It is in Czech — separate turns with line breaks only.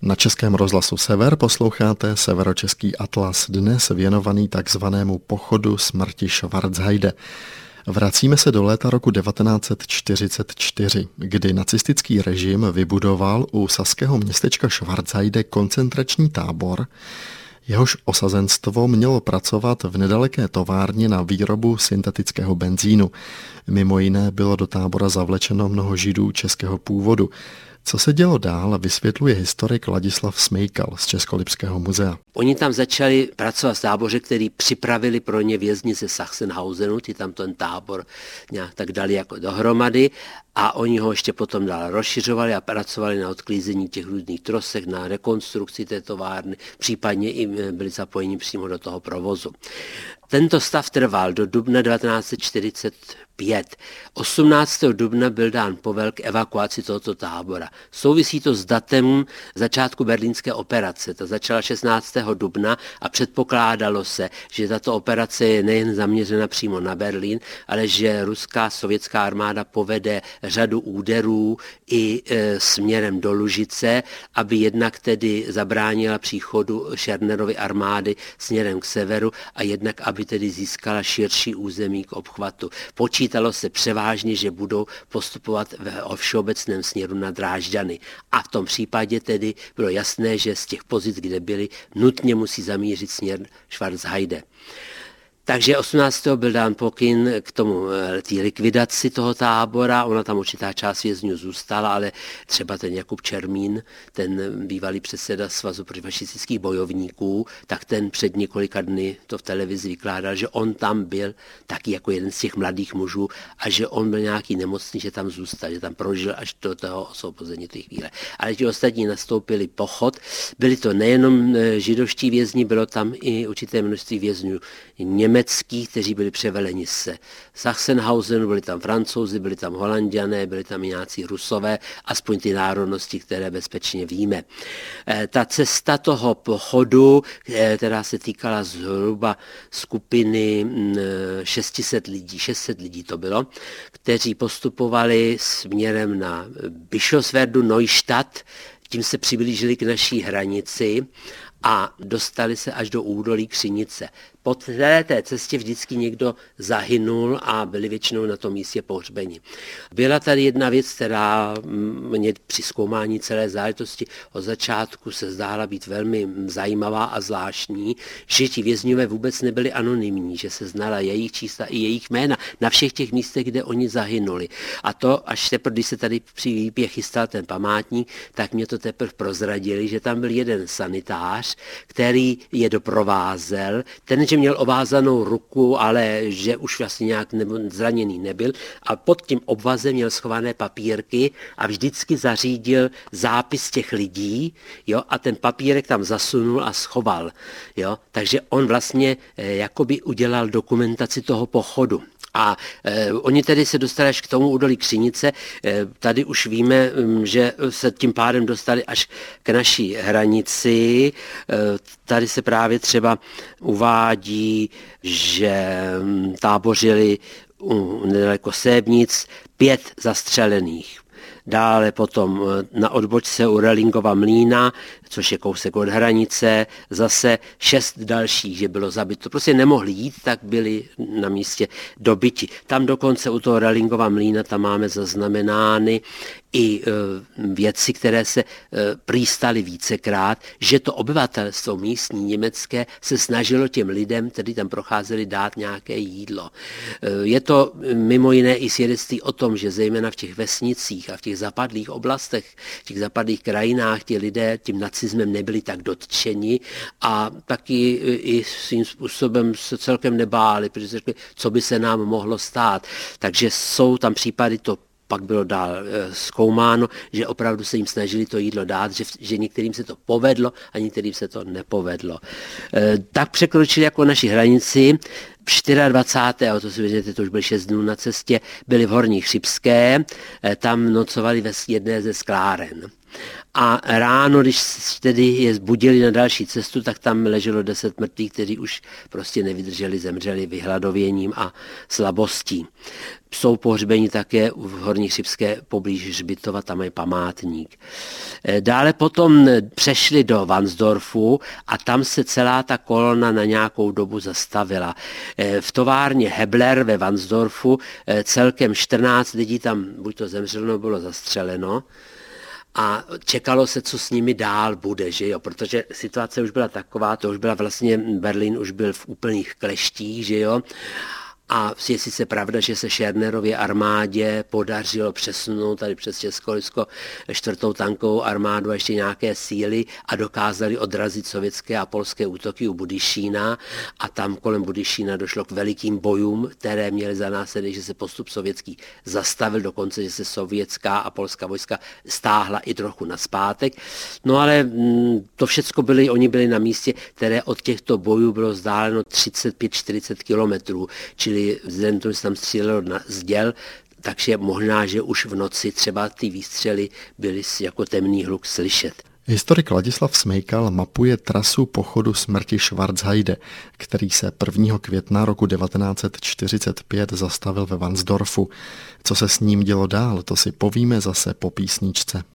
Na Českém rozhlasu Sever posloucháte Severočeský atlas, dnes věnovaný takzvanému pochodu smrti Schwarzheide. Vracíme se do léta roku 1944, kdy nacistický režim vybudoval u saského městečka Schwarzheide koncentrační tábor, jehož osazenstvo mělo pracovat v nedaleké továrně na výrobu syntetického benzínu. Mimo jiné bylo do tábora zavlečeno mnoho Židů českého původu. Co se dělo dál, vysvětluje historik Ladislav Smejkal z Českolipského muzea.
Oni tam začali pracovat v táboře, který připravili pro ně vězni ze Sachsenhausenu, ty tam ten tábor nějak tak dali jako dohromady a oni ho ještě potom dál rozšiřovali a pracovali na odklízení těch různých trosek, na rekonstrukci té továrny, případně i byli zapojeni přímo do toho provozu. Tento stav trval do dubna 1945. 18. dubna byl dán povel k evakuaci tohoto tábora. Souvisí to s datem začátku berlínské operace. Ta začala 16. dubna a předpokládalo se, že tato operace je nejen zaměřena přímo na Berlín, ale že ruská sovětská armáda povede řadu úderů i směrem do Lužice, aby jednak tedy zabránila příchodu Schernerovy armády směrem k severu a jednak aby tedy získala širší území k obchvatu. Počítalo se převážně, že budou postupovat o všeobecném směru na Drážďany. A v tom případě tedy bylo jasné, že z těch pozic, kde byli, nutně musí zamířit směr Schwarzheide. Takže 18. byl dán pokyn k tomu té likvidaci toho tábora, ona tam určitá část vězňů zůstala, ale třeba ten Jakub Čermín, ten bývalý předseda Svazu protifašistických bojovníků, tak ten před několika dny to v televizi vykládal, že on tam byl taky jako jeden z těch mladých mužů a že on byl nějaký nemocný, že tam zůstal, že tam prožil až do toho osvobození té chvíle. Ale ti ostatní nastoupili pochod, byli to nejenom židovští vězni, bylo tam i určité množství vězňů německých, kteří byli převeleni se Sachsenhausenu, byli tam Francouzi, byli tam Holanďané, byli tam i nějací Rusové, aspoň ty národnosti, které bezpečně víme. Ta cesta toho pochodu, která se týkala zhruba skupiny 600 lidí to bylo, kteří postupovali směrem na Bischofswerdu, Neustadt, tím se přiblížili k naší hranici a dostali se až do údolí Křinice. Po té cestě vždycky někdo zahynul a byli většinou na tom místě pohřbeni. Byla tady jedna věc, která mě při zkoumání celé záležitosti od začátku se zdála být velmi zajímavá a zvláštní, že ti vězňové vůbec nebyli anonymní, že se znala jejich čísla i jejich jména na všech těch místech, kde oni zahynuli. A to až teprve, když se tady při výpě chystal ten památník, tak mě to teprve prozradili, že tam byl jeden sanitář, který je doprovázel, ten, že měl ovázanou ruku, ale že už vlastně nějak zraněný nebyl a pod tím obvazem měl schované papírky a vždycky zařídil zápis těch lidí, jo, a ten papírek tam zasunul a schoval. Jo. Takže on vlastně jakoby udělal dokumentaci toho pochodu. A oni tedy se dostali až k tomu údolí Křinice. Tady už víme, že se tím pádem dostali až k naší hranici. Tady se právě třeba uvádí, že tábořili nedaleko Sébnic 5 zastřelených. Dále potom na odbočce u Relingova mlýna, což je kousek od hranice, zase 6 dalších, že bylo zabito. Prostě nemohli jít, tak byli na místě dobiti. Tam dokonce u toho Relingova mlýna tam máme zaznamenány i věci, které se prý staly vícekrát, že to obyvatelstvo místní německé se snažilo těm lidem, kteří tam procházeli, dát nějaké jídlo. Je to mimo jiné i svědectví o tom, že zejména v těch vesnicích a v těch zapadlých oblastech, v těch zapadlých krajinách ti lidé tím nacismem nebyli tak dotčeni a taky i svým způsobem se celkem nebáli, protože se řekli, co by se nám mohlo stát. Takže jsou tam případy, to pak bylo dál zkoumáno, že opravdu se jim snažili to jídlo dát, že některým se to povedlo a některým se to nepovedlo. Tak překročili jako naši hranici. 24. to si vezměte, to už byly 6 dnů na cestě, byli v Horní Chřibské, tam nocovali ve jedné ze skláren. a ráno, když tedy je zbudili na další cestu, tak tam leželo 10 mrtvých, kteří už prostě nevydrželi, zemřeli vyhladověním a slabostí. Jsou pohřbeni také v Horní Chřibské poblíž hřbitova, tam je památník. Dále potom přešli do Varnsdorfu a tam se celá ta kolona na nějakou dobu zastavila. V továrně Hebler ve Varnsdorfu celkem 14 lidí tam buď to zemřelo, nebo bylo zastřeleno. A čekalo se, co s nimi dál bude, že jo? Protože situace už byla taková, to už byla vlastně, Berlín už byl v úplných kleštích, že jo? A je sice pravda, že se Schernerově armádě podařilo přesunout tady přes Česko 4. tankovou armádu a ještě nějaké síly a dokázali odrazit sovětské a polské útoky u Budyšína a tam kolem Budyšína došlo k velikým bojům, které měly za následek, že se postup sovětský zastavil, dokonce, že se sovětská a polská vojska stáhla i trochu nazpátek. No ale to všecko oni byli na místě, které od těchto bojů bylo vzdáleno 35-40 kilometrů, čili vzhledem tomu, že tam střílelo z děl, takže možná, že už v noci třeba ty výstřely byly jako temný hluk slyšet.
Historik Ladislav Smejkal mapuje trasu pochodu smrti Schwarzheide, který se 1. května roku 1945 zastavil ve Varnsdorfu. Co se s ním dělo dál, to si povíme zase po písničce.